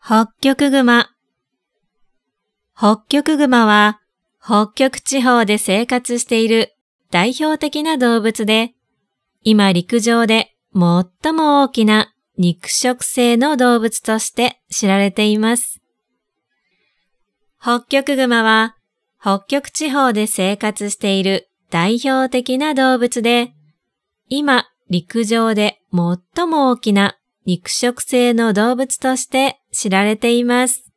ホッキョクグマ。ホッキョクグマは北極地方で生活している代表的な動物で、今陸上で最も大きな肉食性の動物として知られています。ホッキョクグマは北極地方で生活している代表的な動物で、今陸上で最も大きな肉食性の動物として知られています。